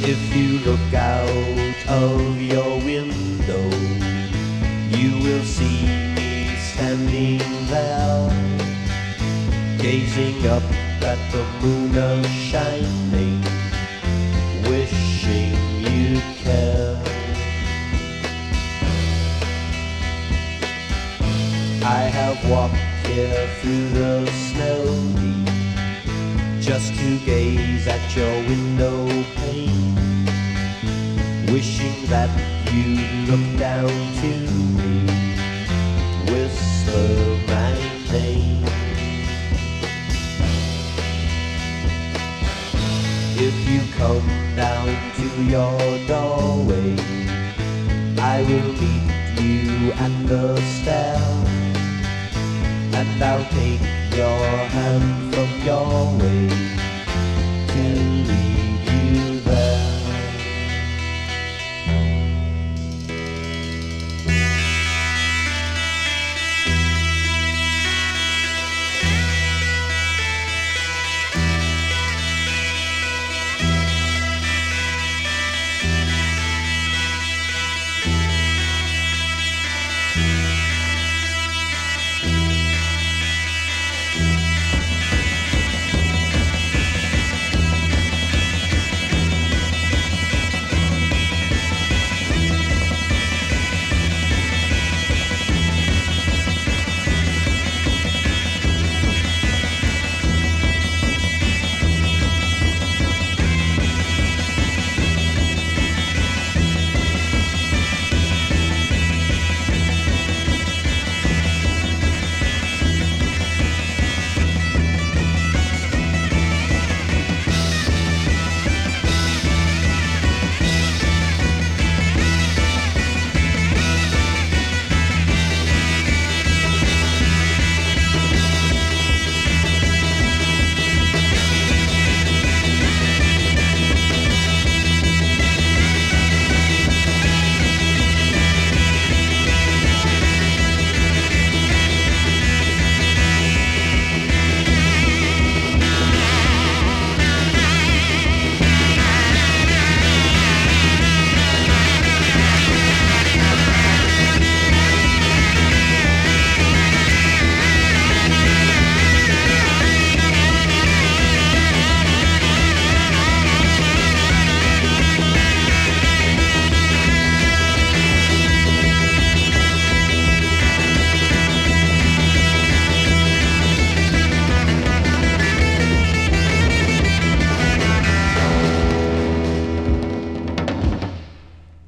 If you look out of your window, you will see me standing there, gazing up at the moon a-shining, wishing you care. I have walked here through the snow deep, just to gaze at your window pane, wishing that you'd look down to me, whisper my name. If you come down to your doorway, I will meet you at the stair, and I'll take your hand from your waist